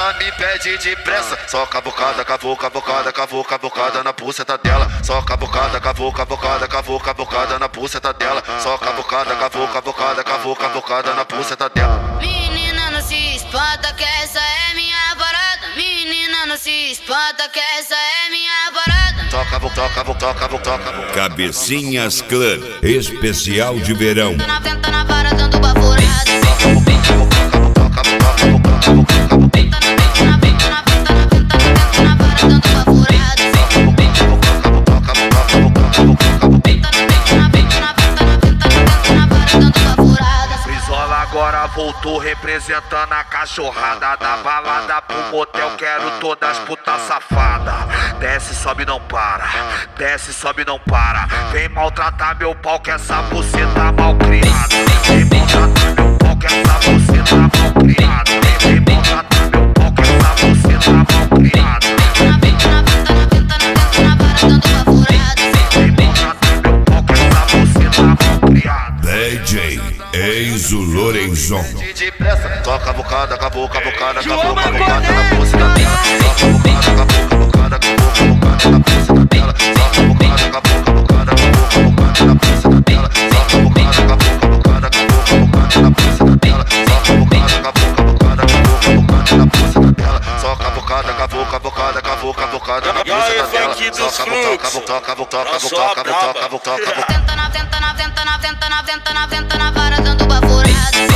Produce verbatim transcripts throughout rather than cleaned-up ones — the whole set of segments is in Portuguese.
ela me pede depressa. Só cavucada, cavou, cavucada, cavou, cavucada na buceta dela. Só cavucada, cavou, cavucada, cavou, cavucada na buceta dela. Só cavucada, cavou, cavucada, cavou, cavucada na buceta dela. Menina, não se espanta que essa é minha parada. Menina, não se espanta que essa é minha parada. Toca, toca, toca, toca, toca. Cabecinhas Clã, especial de verão. Tá na venta na vara dando baforada. Agora voltou representando a cachorrada. Da balada pro motel, quero todas putas safada. Desce, sobe, não para. Desce, sobe, não para. Vem maltratar meu pau que essa buceta mal criada. Vem maltratar meu pau que essa buceta mal criada. Vem maltratar meu pau que essa buceta mal criada. Vem maltratar meu pau que essa buceta mal criada. D J Enzo Lorenzon. Toca cavucada, cavou, cavucada, cavou, cavucada na buceta dela. Só cavucada, cavou, cavucada, cavou, cavucada na buceta dela. Só cavucada, cavou, cavucada, cavou, cavucada na buceta dela. Só cavucada, cavou, cavucada, cavou, cavucada na buceta dela. Só cavucada, cavou, cavucada, cavou, cavucada na buceta dela. Só cavucada, cavou, cavucada, cavou, cavucada na buceta dela. Só cavucada, cavou, cavou, cavou, cavou, cavou, cavou. Venta na venta na venta na venta na venta na venta na vara dando baforada.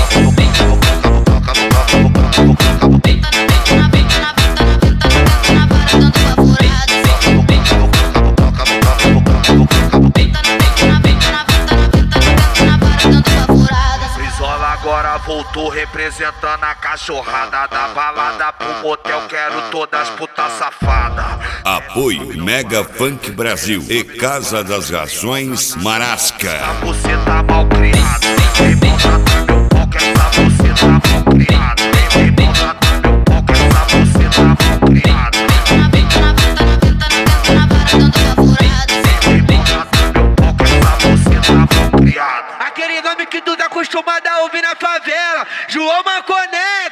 Agora voltou representando a cachorrada. Da balada pro motel, quero todas putas safada. Apoio Mega Funk Brasil e Casa das Rações Marasca. A buceta mal criada. Vem maltratar meu pau que essa buceta mal criada. Vem maltratar meu pau que essa buceta mal criada. Vem maltratar meu pau que essa buceta mal criada. Aquele nome que tu tá acostumado a ouvir na favela, João Maconeca.